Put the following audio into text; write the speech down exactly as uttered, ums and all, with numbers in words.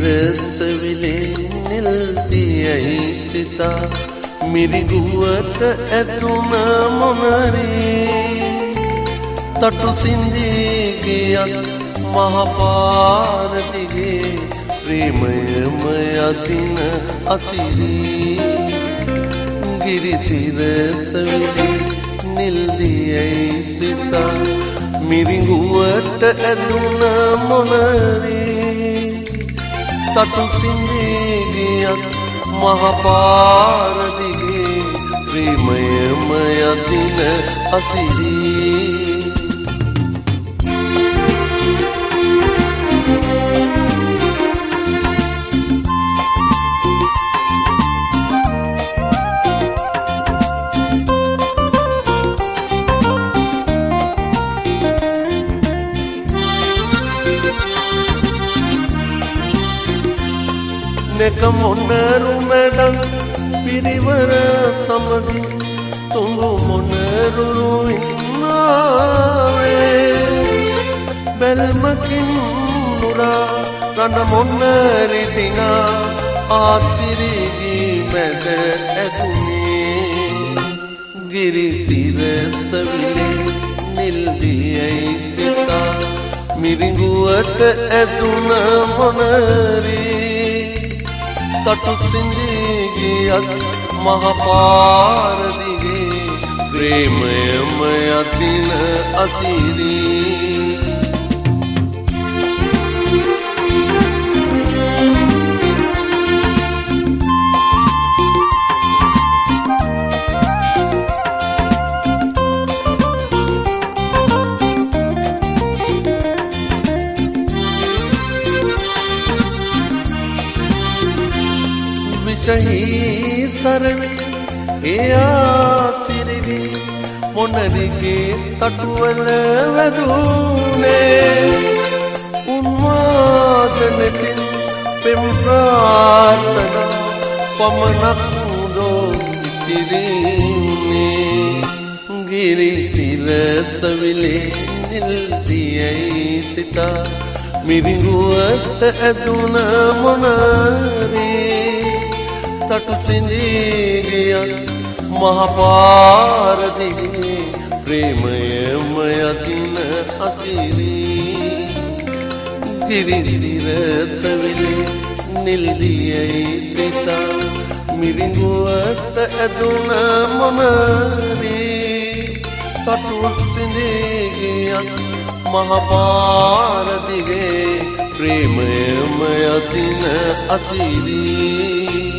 සිරසවිලේ නිල්දියයි සිතා මිරිගුවට ඇතුන මොනරී තටු සිඳී ගියත් මහපාරදිගේ ප්‍රේමයම යදින අසිරී ගිරිසිරසවිලේ නිල්දියයි සිතා මිරිගුවට ඇතුන මොනරී තටු සිඳී ගියත් මහපාරදිගේ ප්‍රේමයම යදින අසිරී නෙක මොනරු මැඩම් පිරිවර සමගි තුඟු මොනරුරු ඉන්නාවේ බැල්මකින් නුරා රණ මොනරිදිනා ආසිරිගී මැද ඇතුනේ ගිරිසිරසවිලේ නිල්දියයි සිතා මිරිඟුවට ඇතුන මොනරී තටු සිඳී ගියත් මහපාරදිගේ ප්‍රේමයම යදින අසිරී විෂහී සරණි එයා සිරිවි මොනරිගේ තටුවල වැදුනේ උන්මාදනතින් පෙම් ප්‍රාර්ථනා පමණක් උඩෝ ඉතිරින්නේ ගිරිසිරසවිලේ නිල්දියයි සිතා මිරිඟුවට ඇදුන මොනරී තටු සිඳී ගියත් මහපාරදිගේ ප්‍රේමයම යදින අසිරී ගිරිසිරසවිලේ නිල්දියයි සිතා මිරිඟුවට ඇදුන මොනරී තටු සිඳී ගියත් මහපාරදිගේ ප්‍රේමයම යදින අසිරී